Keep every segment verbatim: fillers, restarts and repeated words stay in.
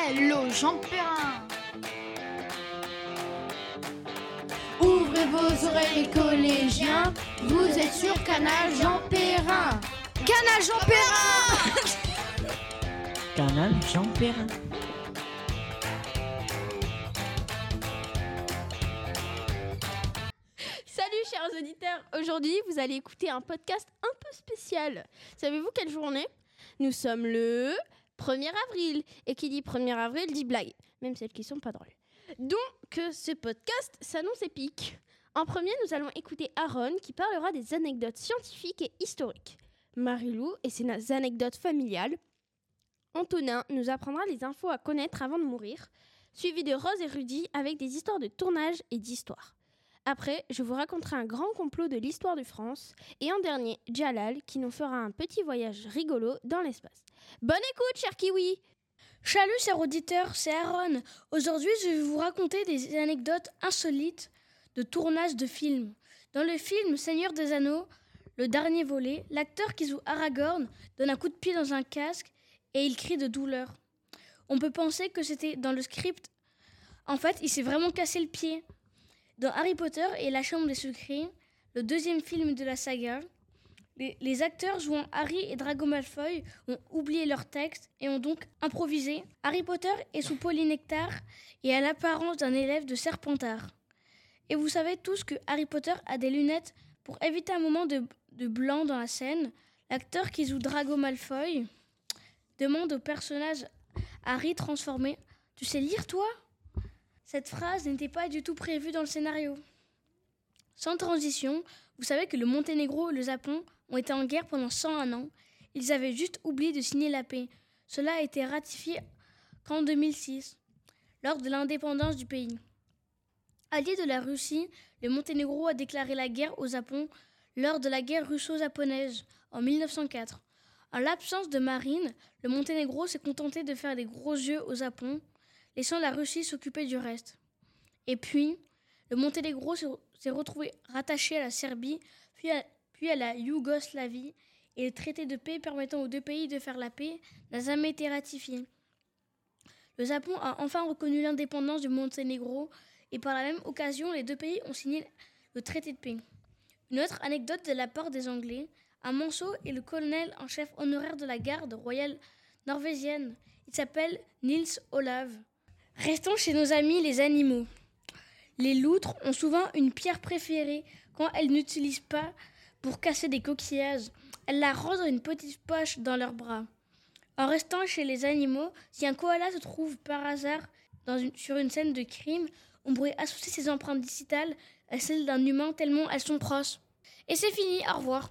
Hello Jean Perrin. Ouvrez vos oreilles collégiens, vous êtes sur Canal Jean Perrin. Canal Jean Perrin. Canal Jean Perrin. Salut chers auditeurs, aujourd'hui vous allez écouter un podcast un peu spécial. Savez-vous quelle journée ? Nous sommes le premier avril, et qui dit premier avril dit blague, même celles qui sont pas drôles. Donc ce podcast s'annonce épique. En premier, nous allons écouter Aaron qui parlera des anecdotes scientifiques et historiques. Marilou et ses anecdotes familiales. Antonin nous apprendra les infos à connaître avant de mourir, suivi de Rose et Rudy avec des histoires de tournage et d'histoire. Après, je vous raconterai un grand complot de l'histoire de France. Et en dernier, Jalal qui nous fera un petit voyage rigolo dans l'espace. Bonne écoute, cher Kiwi! Salut, chers auditeurs, c'est Aaron. Aujourd'hui, je vais vous raconter des anecdotes insolites de tournage de films. Dans le film Seigneur des Anneaux, le dernier volet, l'acteur qui joue Aragorn donne un coup de pied dans un casque et il crie de douleur. On peut penser que c'était dans le script. En fait, il s'est vraiment cassé le pied. Dans Harry Potter et la Chambre des Secrets, le deuxième film de la saga, les, les acteurs jouant Harry et Drago Malfoy ont oublié leur texte et ont donc improvisé. Harry Potter est sous polynectar et a l'apparence d'un élève de Serpentard. Et vous savez tous que Harry Potter a des lunettes pour éviter un moment de, de blanc dans la scène. L'acteur qui joue Drago Malfoy demande au personnage Harry transformé « Tu sais lire, toi ?» Cette phrase n'était pas du tout prévue dans le scénario. Sans transition, vous savez que le Monténégro et le Japon ont été en guerre pendant cent un ans. Ils avaient juste oublié de signer la paix. Cela a été ratifié qu'en deux mille six, lors de l'indépendance du pays. Allié de la Russie, le Monténégro a déclaré la guerre au Japon lors de la guerre russo-japonaise en mille neuf cent quatre. En l'absence de marine, le Monténégro s'est contenté de faire des gros yeux au Japon, laissant la Russie s'occuper du reste. Et puis, le Monténégro s'est retrouvé rattaché à la Serbie, puis à, puis à la Yougoslavie, et le traité de paix permettant aux deux pays de faire la paix n'a jamais été ratifié. Le Japon a enfin reconnu l'indépendance du Monténégro, et par la même occasion, les deux pays ont signé le traité de paix. Une autre anecdote de la part des Anglais, un manceau est le colonel en chef honoraire de la garde royale norvégienne. Il s'appelle Nils Olav. Restons chez nos amis les animaux. Les loutres ont souvent une pierre préférée quand elles n'utilisent pas pour casser des coquillages. Elles la rangent dans une petite poche dans leurs bras. En restant chez les animaux, si un koala se trouve par hasard dans une, sur une scène de crime, on pourrait associer ses empreintes digitales à celles d'un humain tellement elles sont proches. Et c'est fini, au revoir.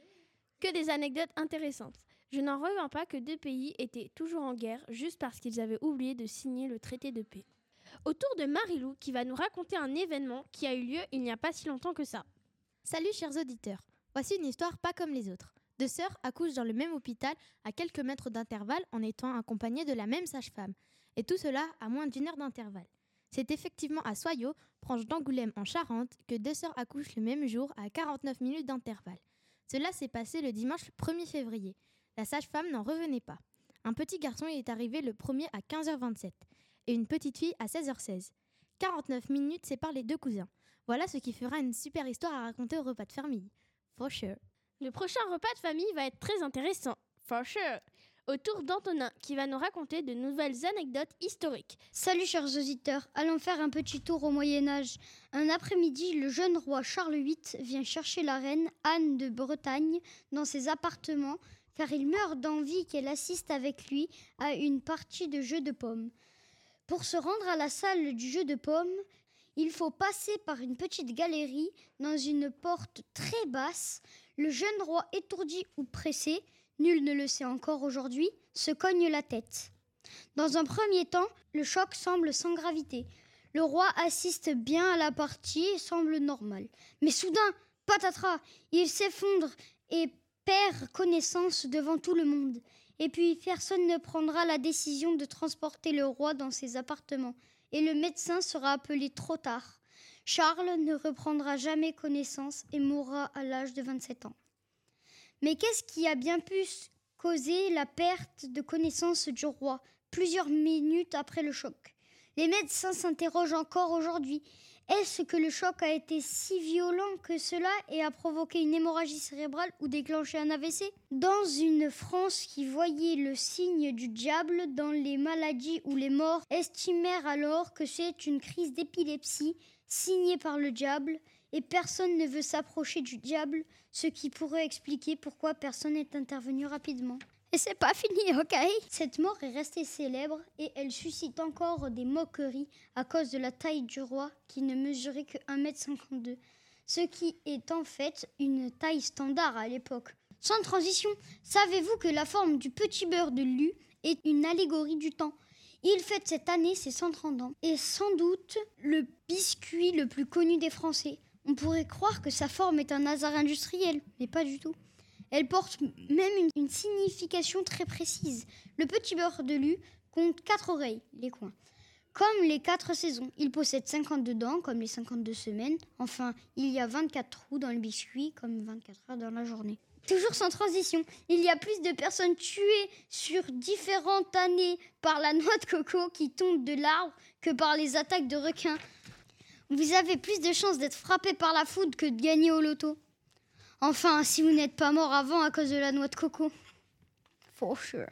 Que des anecdotes intéressantes. Je n'en reviens pas que deux pays étaient toujours en guerre juste parce qu'ils avaient oublié de signer le traité de paix. Au tour de Marilou qui va nous raconter un événement qui a eu lieu il n'y a pas si longtemps que ça. Salut chers auditeurs, voici une histoire pas comme les autres. Deux sœurs accouchent dans le même hôpital à quelques mètres d'intervalle en étant accompagnées de la même sage-femme. Et tout cela à moins d'une heure d'intervalle. C'est effectivement à Soyaux, proche d'Angoulême en Charente, que deux sœurs accouchent le même jour à quarante-neuf minutes d'intervalle. Cela s'est passé le dimanche premier février. La sage-femme n'en revenait pas. Un petit garçon y est arrivé le premier à quinze heures vingt-sept et une petite fille à seize heures seize. quarante-neuf minutes séparent les deux cousins. Voilà ce qui fera une super histoire à raconter au repas de famille. For sure. Le prochain repas de famille va être très intéressant. For sure. Au tour d'Antonin qui va nous raconter de nouvelles anecdotes historiques. Salut chers auditeurs, allons faire un petit tour au Moyen-Âge. Un après-midi, le jeune roi Charles huit vient chercher la reine Anne de Bretagne dans ses appartements car il meurt d'envie qu'elle assiste avec lui à une partie de jeu de pommes. Pour se rendre à la salle du jeu de pommes, il faut passer par une petite galerie dans une porte très basse. Le jeune roi étourdi ou pressé, nul ne le sait encore aujourd'hui, se cogne la tête. Dans un premier temps, le choc semble sans gravité. Le roi assiste bien à la partie et semble normal. Mais soudain, patatras, il s'effondre et perd connaissance devant tout le monde. Et puis personne ne prendra la décision de transporter le roi dans ses appartements. Et le médecin sera appelé trop tard. Charles ne reprendra jamais connaissance et mourra à l'âge de vingt-sept ans. Mais qu'est-ce qui a bien pu causer la perte de connaissance du roi ? plusieurs minutes après le choc. Les médecins s'interrogent encore aujourd'hui. Est-ce que le choc a été si violent que cela et a provoqué une hémorragie cérébrale ou déclenché un A V C ? Dans une France qui voyait le signe du diable dans les maladies ou les morts, estimèrent alors que c'est une crise d'épilepsie signée par le diable et personne ne veut s'approcher du diable, ce qui pourrait expliquer pourquoi personne n'est intervenu rapidement. Et c'est pas fini, ok ? Cette mort est restée célèbre et elle suscite encore des moqueries à cause de la taille du roi qui ne mesurait que un mètre cinquante-deux, ce qui est en fait une taille standard à l'époque. Sans transition, savez-vous que la forme du petit beurre de Lu est une allégorie du temps ? Il fête cette année ses cent trente ans et sans doute le biscuit le plus connu des Français. On pourrait croire que sa forme est un hasard industriel, mais pas du tout. Elle porte même une, une signification très précise. Le petit beurre de Lu compte quatre oreilles, les coins. Comme les quatre saisons, il possède cinquante-deux dents, comme les cinquante-deux semaines. Enfin, il y a vingt-quatre trous dans le biscuit, comme vingt-quatre heures dans la journée. Toujours sans transition, il y a plus de personnes tuées sur différentes années par la noix de coco qui tombe de l'arbre que par les attaques de requins. Vous avez plus de chances d'être frappé par la foudre que de gagner au loto. Enfin, si vous n'êtes pas mort avant à cause de la noix de coco. For sure.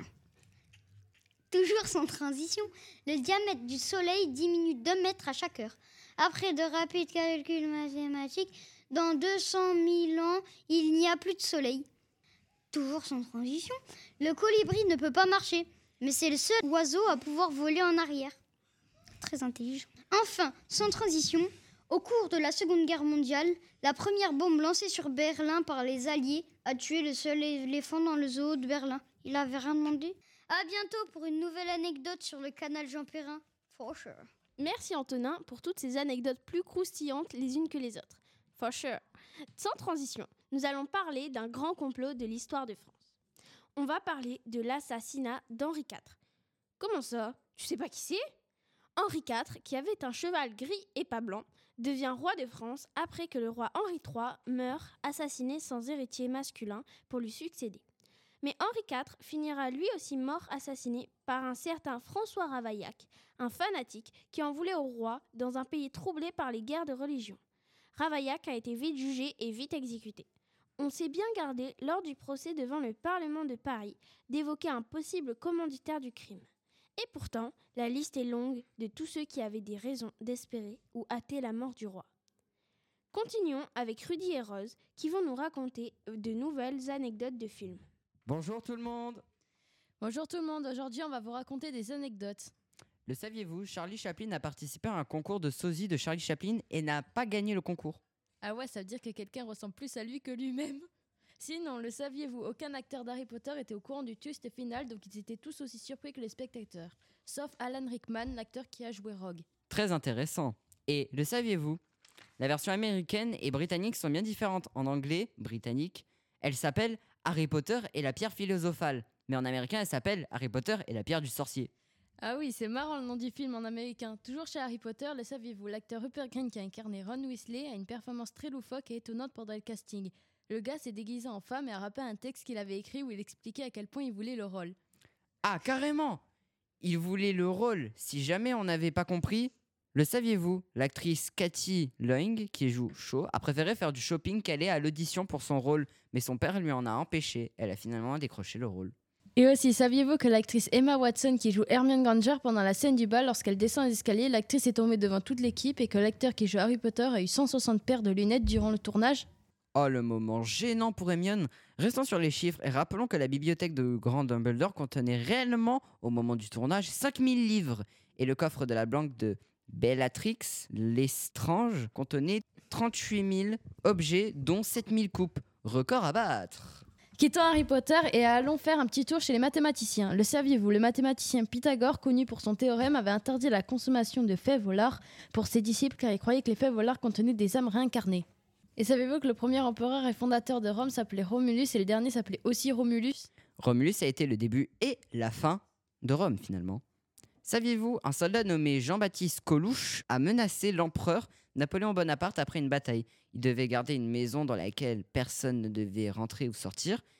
Toujours sans transition, le diamètre du Soleil diminue d'un mètre à chaque heure. Après de rapides calculs mathématiques, dans deux cent mille ans, il n'y a plus de Soleil. Toujours sans transition, le colibri ne peut pas marcher, mais c'est le seul oiseau à pouvoir voler en arrière. Très intelligent. Enfin, sans transition, au cours de la Seconde Guerre mondiale, la première bombe lancée sur Berlin par les Alliés a tué le seul éléphant dans le zoo de Berlin. Il avait rien demandé. À bientôt pour une nouvelle anecdote sur le canal Jean Perrin. For sure. Merci Antonin pour toutes ces anecdotes plus croustillantes les unes que les autres. For sure. Sans transition, nous allons parler d'un grand complot de l'histoire de France. On va parler de l'assassinat d'Henri quatre. Comment ça ? Tu sais pas qui c'est ? Henri quatre, qui avait un cheval gris et pas blanc, devient roi de France après que le roi Henri trois meurt assassiné sans héritier masculin pour lui succéder. Mais Henri quatre finira lui aussi mort assassiné par un certain François Ravaillac, un fanatique qui en voulait au roi dans un pays troublé par les guerres de religion. Ravaillac a été vite jugé et vite exécuté. On s'est bien gardé lors du procès devant le Parlement de Paris d'évoquer un possible commanditaire du crime. Et pourtant, la liste est longue de tous ceux qui avaient des raisons d'espérer ou hâter la mort du roi. Continuons avec Rudy et Rose qui vont nous raconter de nouvelles anecdotes de films. Bonjour tout le monde. Bonjour tout le monde, aujourd'hui on va vous raconter des anecdotes. Le saviez-vous, Charlie Chaplin a participé à un concours de sosie de Charlie Chaplin et n'a pas gagné le concours. Ah ouais, ça veut dire que quelqu'un ressemble plus à lui que lui-même. Sinon, le saviez-vous, aucun acteur d'Harry Potter était au courant du twist final, donc ils étaient tous aussi surpris que les spectateurs. Sauf Alan Rickman, l'acteur qui a joué Rogue. Très intéressant. Et le saviez-vous, la version américaine et britannique sont bien différentes. En anglais, britannique, elle s'appelle Harry Potter et la pierre philosophale. Mais en américain, elle s'appelle Harry Potter et la pierre du sorcier. Ah oui, c'est marrant le nom du film en américain. Toujours chez Harry Potter, le saviez-vous, l'acteur Rupert Grint qui a incarné Ron Weasley a une performance très loufoque et étonnante pendant le casting. Le gars s'est déguisé en femme et a rappé un texte qu'il avait écrit où il expliquait à quel point il voulait le rôle. Ah, carrément! Il voulait le rôle. Si jamais on n'avait pas compris, le saviez-vous, l'actrice Cathy Leung, qui joue Cho, a préféré faire du shopping qu'aller à l'audition pour son rôle. Mais son père lui en a empêché. Elle a finalement décroché le rôle. Et aussi, saviez-vous que l'actrice Emma Watson qui joue Hermione Granger pendant la scène du bal, lorsqu'elle descend les escaliers, l'actrice est tombée devant toute l'équipe et que l'acteur qui joue Harry Potter a eu cent soixante paires de lunettes durant le tournage? Oh, le moment gênant pour Hermione. Restons sur les chiffres et rappelons que la bibliothèque de Grand Dumbledore contenait réellement, au moment du tournage, cinq mille livres. Et le coffre de la banque de Bellatrix Lestrange contenait trente-huit mille objets, dont sept mille coupes. Record à battre. Quittons Harry Potter et allons faire un petit tour chez les mathématiciens. Le saviez-vous, le mathématicien Pythagore, connu pour son théorème, avait interdit la consommation de fèves au lard pour ses disciples car il croyait que les fèves au lard contenaient des âmes réincarnées. Et savez-vous que le premier empereur et fondateur de Rome s'appelait Romulus et le dernier s'appelait aussi Romulus? Romulus a été le début et la fin de Rome finalement. Saviez-vous, un soldat nommé Jean-Baptiste Coluche a menacé l'empereur Napoléon Bonaparte après une bataille. Il devait garder une maison dans laquelle personne ne devait rentrer ou sortir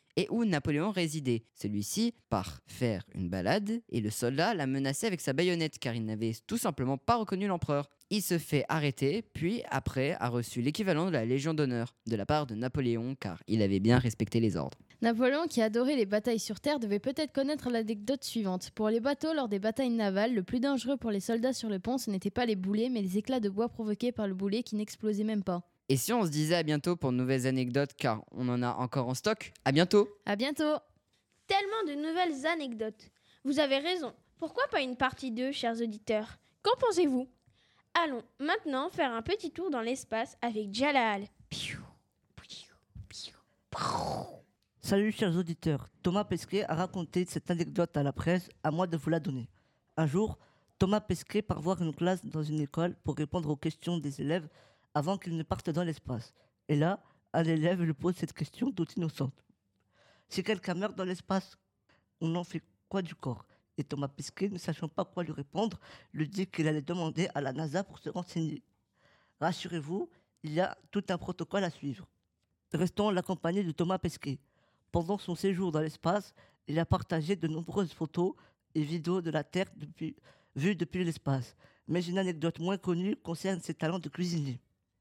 et où Napoléon résidait. Celui-ci part faire une balade et le soldat l'a menacé avec sa baïonnette car il n'avait tout simplement pas reconnu l'empereur. Il se fait arrêter, puis après a reçu l'équivalent de la Légion d'honneur de la part de Napoléon car il avait bien respecté les ordres. Napoléon, qui adorait les batailles sur terre, devait peut-être connaître l'anecdote suivante. Pour les bateaux, lors des batailles navales, le plus dangereux pour les soldats sur le pont, ce n'était pas les boulets, mais les éclats de bois provoqués par le boulet qui n'explosaient même pas. Et si on se disait à bientôt pour de nouvelles anecdotes car on en a encore en stock, à bientôt. À bientôt. Tellement de nouvelles anecdotes. Vous avez raison. Pourquoi pas une partie deux, chers auditeurs? Qu'en pensez-vous? Allons maintenant faire un petit tour dans l'espace avec Jalal. Piou, piou, piou, prou. Salut chers auditeurs, Thomas Pesquet a raconté cette anecdote à la presse, à moi de vous la donner. Un jour, Thomas Pesquet part voir une classe dans une école pour répondre aux questions des élèves avant qu'ils ne partent dans l'espace. Et là, un élève lui pose cette question toute innocente. Si quelqu'un meurt dans l'espace, on en fait quoi du corps? Et Thomas Pesquet, ne sachant pas quoi lui répondre, lui dit qu'il allait demander à la NASA pour se renseigner. Rassurez-vous, il y a tout un protocole à suivre. Restons la compagnie de Thomas Pesquet. Pendant son séjour dans l'espace, il a partagé de nombreuses photos et vidéos de la Terre depuis, vues depuis l'espace. Mais une anecdote moins connue concerne ses talents de cuisinier.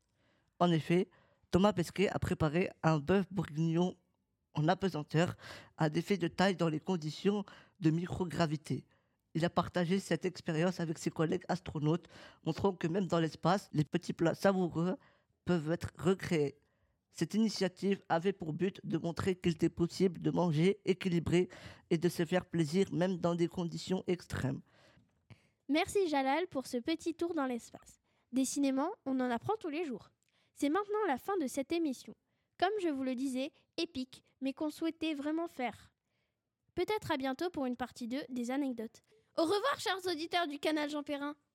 En effet, Thomas Pesquet a préparé un bœuf bourguignon en apesanteur à défi de taille dans les conditions de microgravité. Il a partagé cette expérience avec ses collègues astronautes, montrant que même dans l'espace, les petits plats savoureux peuvent être recréés. Cette initiative avait pour but de montrer qu'il était possible de manger équilibré et de se faire plaisir même dans des conditions extrêmes. Merci Jalal pour ce petit tour dans l'espace. Décidément, on en apprend tous les jours. C'est maintenant la fin de cette émission. Comme je vous le disais, épique, mais qu'on souhaitait vraiment faire. Peut-être à bientôt pour une partie deux des anecdotes. Au revoir chers auditeurs du canal Jean Perrin.